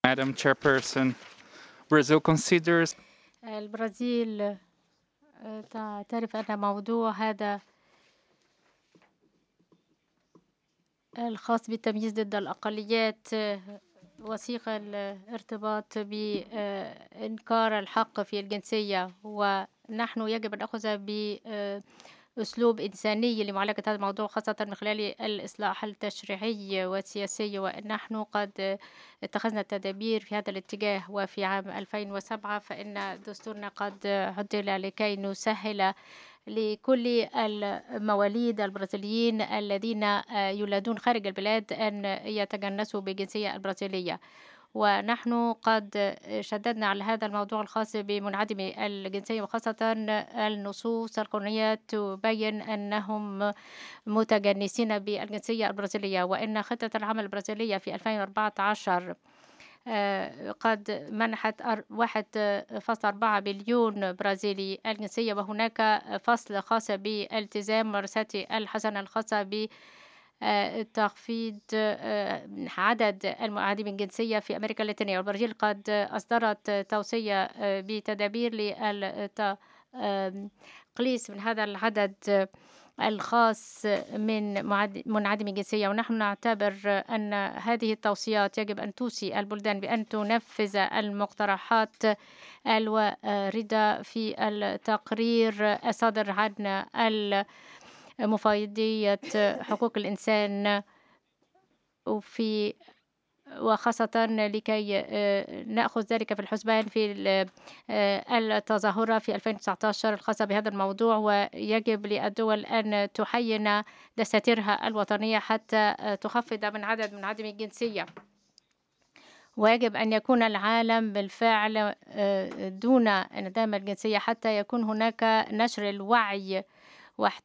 Madam Chairperson, Brazil considers البرازيل تعترف أن موضوع هذا الخاص بالتمييز ضد الأقليات وثيق الارتباط بإنكار الحق في الجنسية، ونحن يجب أن نأخذ بأسلوب إنساني لمعالجة هذا الموضوع، خاصة من خلال الإصلاح التشريعي والسياسي. ونحن قد اتخذنا التدابير في هذا الاتجاه، وفي عام 2007 فإن دستورنا قد عدل لكي نسهل لكل المواليد البرازيليين الذين يولدون خارج البلاد أن يتجنسوا بالجنسية البرازيلية. ونحن قد شددنا على هذا الموضوع الخاص بمنعدمي الجنسية، وخاصة النصوص القانونية تبين أنهم متجنسين بالجنسية البرازيلية. وإن خطة العمل البرازيلية في 2014 قد منحت 1.4 مليون برازيلي الجنسية، وهناك فصل خاص بالتزام ممارسات الحسنة الخاصة بتخفيض عدد المعادين الجنسية في أمريكا اللاتينية. والبرازيل قد أصدرت توصية بتدابير لتقليص من هذا العدد الخاص من منعدمي الجنسية. ونحن نعتبر أن هذه التوصيات يجب أن توصي البلدان بأن تنفذ المقترحات الواردة في التقرير الصادر عن مفوضية حقوق الإنسان، وخاصة لكي نأخذ ذلك في الحسبان في التظاهرة في 2019 الخاصة بهذا الموضوع. ويجب للدول أن تحين دساتيرها الوطنية حتى تخفض من عدد منعدمي الجنسية. ويجب أن يكون العالم بالفعل دون انعدام الجنسية حتى يكون هناك نشر الوعي